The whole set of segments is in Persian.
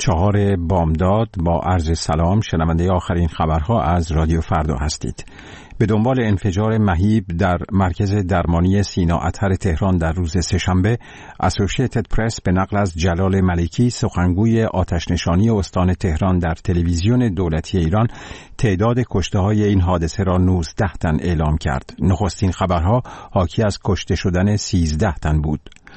4 بامداد با عرض سلام. شنونده آخرین خبرها از رادیو فردا هستید. به دنبال انفجار مهیب در مرکز درمانی سینا اطهر تهران در روز سه‌شنبه، اسوسییتد پرس به نقل از جلال ملکی سخنگوی آتش‌نشانی استان تهران در تلویزیون دولتی ایران تعداد کشته‌های این حادثه را 19 تن اعلام کرد. نخستین خبرها حاکی از کشته شدن 13 تن بود.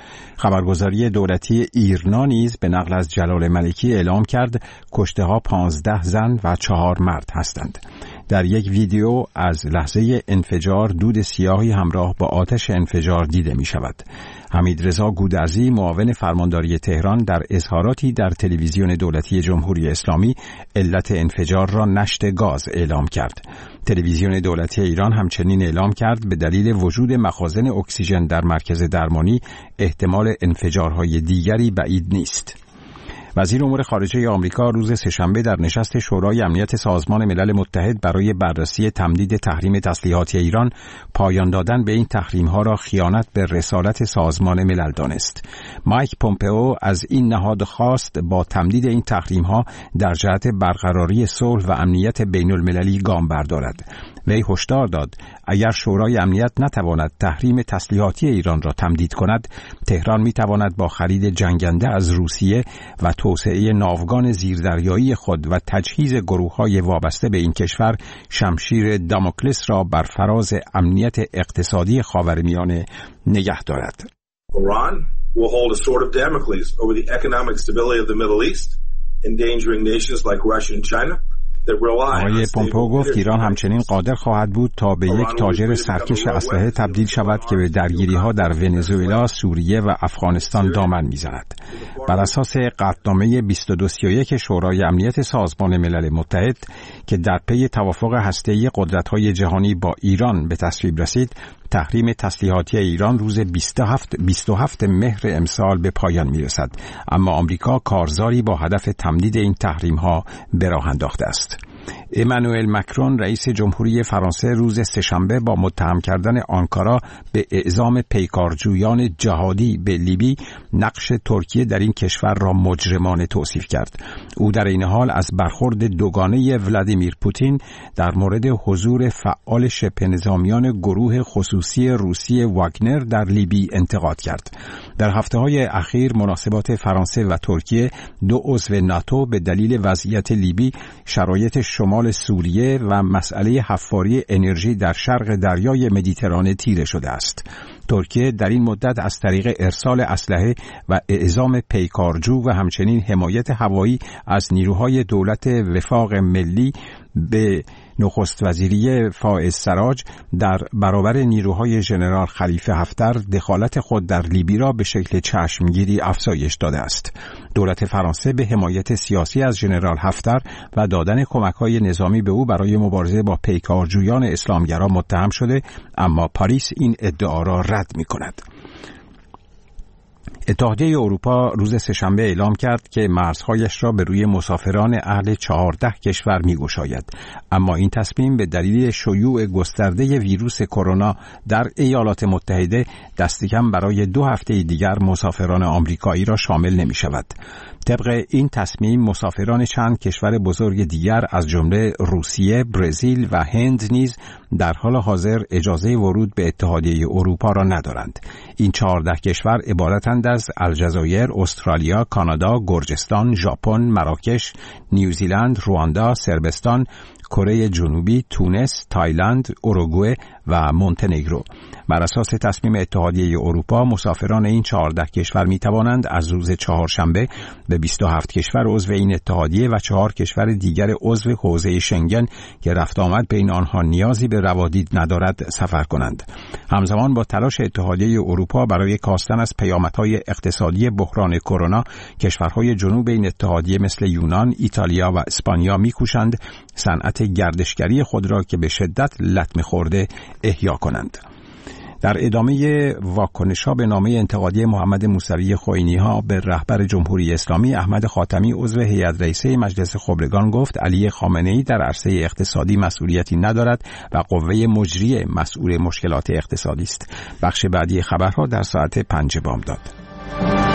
خبرگزاری دولتی ایرنا نیز به نقل از جلال ملکی اعلام کرد کشته‌ها 15 زن و 4 مرد هستند. در یک ویدیو از لحظه انفجار دود سیاهی همراه با آتش انفجار دیده می شود. حمیدرضا گودرزی معاون فرمانداری تهران در اظهاراتی در تلویزیون دولتی جمهوری اسلامی علت انفجار را نشت گاز اعلام کرد. تلویزیون دولتی ایران همچنین اعلام کرد به دلیل وجود مخازن اکسیژن در مرکز درمانی احتمال انفجارهای دیگری بعید نیست. وزیر امور خارجه آمریکا روز سه‌شنبه در نشست شورای امنیت سازمان ملل متحد برای بررسی تمدید تحریم تسلیحاتی ایران پایان دادن به این تحریم‌ها را خیانت به رسالت سازمان ملل دانست. مایک پومپئو از این نهاد خواست با تمدید این تحریم‌ها در جهت برقراری صلح و امنیت بین‌المللی گام بردارد. وی هشدار داد اگر شورای امنیت نتواند تحریم تسلیحاتی ایران را تمدید کند، تهران می‌تواند با خرید جنگنده از روسیه و توسعه ناوگان زیردریایی خود و تجهیز گروه‌های وابسته به این کشور شمشیر داموکلس را بر فراز امنیت اقتصادی خاورمیانه نگه دارد. Iran will hold a sword of Damocles over the economic stability of the Middle East, endangering nations like Russia and China. آقای پومپئو گفت ایران همچنین قادر خواهد بود تا به یک تاجر سرکش اسلحه تبدیل شود که به درگیری‌ها در ونزوئلا، سوریه و افغانستان دامن می‌زند. بر اساس قطعنامه 2231 شورای امنیت سازمان ملل متحد که در پی توافق هسته‌ای قدرت‌های جهانی با ایران به تصویب رسید، تحریم تسلیحاتی ایران روز 27 مهر امسال به پایان می‌رسد، اما آمریکا کارزاری با هدف تمدید این تحریم‌ها به راه انداخته است. امانوئل مکرون رئیس جمهوری فرانسه روز سه‌شنبه با متهم کردن آنکارا به اعزام پیکارجویان جهادی به لیبی نقش ترکیه در این کشور را مجرمانه توصیف کرد. او در این حال از برخورد دوگانه ولادیمیر پوتین در مورد حضور فعال شبه نظامیان گروه خصوصی روسی واگنر در لیبی انتقاد کرد. در هفته‌های اخیر مناسبات فرانسه و ترکیه، دو عضو ناتو، به دلیل وضعیت لیبی، شرایط شمال سوریه و مسئله حفاری انرژی در شرق دریای مدیترانه تیره شده است. ترکیه در این مدت از طریق ارسال اسلحه و اعزام پیکارجو و همچنین حمایت هوایی از نیروهای دولت وفاق ملی به نخست وزیری فائز سراج در برابر نیروهای ژنرال خلیفه حفتر دخالت خود در لیبی را به شکل چشمگیری افزایش داده است. دولت فرانسه به حمایت سیاسی از ژنرال حفتر و دادن کمک‌های نظامی به او برای مبارزه با پیکارجویان اسلامگرا متهم شده، اما پاریس این ادعا را رد می‌کند. اتحادیه اروپا روز سه‌شنبه اعلام کرد که مرزهایش را به روی مسافران اهل 14 کشور می‌گشاید، اما این تصمیم به دلیل شیوع گسترده ویروس کرونا در ایالات متحده دست کم برای 2 هفته دیگر مسافران آمریکایی را شامل نمی‌شود. طبق این تصمیم مسافران چند کشور بزرگ دیگر از جمله روسیه، برزیل و هند نیز در حال حاضر اجازه ورود به اتحادیه اروپا را ندارند. این 14 کشور عبارتند از الجزایر، استرالیا، کانادا، گرجستان، ژاپن، مراکش، نیوزیلند، رواندا، صربستان، کره جنوبی، تونس، تایلند، اوروگوئه و مونتنگرو. بر اساس تصمیم اتحادیه اروپا مسافران این 14 کشور می توانند از روز چهارشنبه به 27 کشور عضو این اتحادیه و 4 کشور دیگر عضو حوزه شنگن که رفت آمد بین آنها نیازی به روادید ندارد سفر کنند. همزمان با تلاش اتحادیه اروپا برای کاستن از پیامدهای اقتصادی بحران کرونا، کشورهای جنوب این اتحادیه مثل یونان، ایتالیا و اسپانیا می‌کوشند صنعت گردشگری خود را که به شدت لطمه خورده احیا کنند. در ادامه واکنش‌ها به نامه انتقادی محمد موسوی خوئینی‌ها به رهبر جمهوری اسلامی، احمد خاتمی عضو هیئت رئیسه مجلس خبرگان گفت علی خامنه‌ای در عرصه اقتصادی مسئولیتی ندارد و قوه مجریه مسئول مشکلات اقتصادی است. بخش بعدی خبرها در ساعت 5 بامداد.